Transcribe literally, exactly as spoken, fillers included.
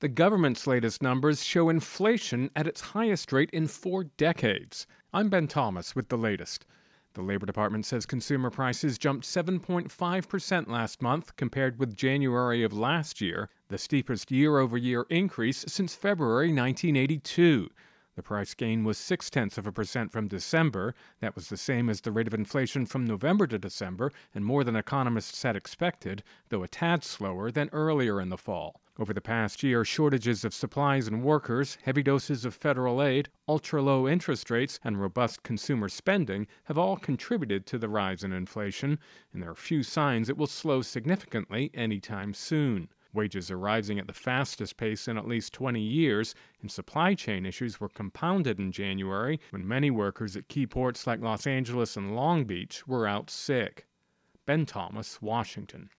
The government's latest numbers show inflation at its highest rate in four decades. I'm Ben Thomas with the latest. The Labor Department says consumer prices jumped seven point five percent last month compared with January of last year, the steepest year-over-year increase since February nineteen eighty-two. The price gain was six-tenths of a percent from December. That was the same as the rate of inflation from November to December, and more than economists had expected, though a tad slower than earlier in the fall. Over the past year, shortages of supplies and workers, heavy doses of federal aid, ultra-low interest rates, and robust consumer spending have all contributed to the rise in inflation, and there are few signs it will slow significantly anytime soon. Wages are rising at the fastest pace in at least twenty years, and supply chain issues were compounded in January when many workers at key ports like Los Angeles and Long Beach were out sick. Ben Thomas, Washington.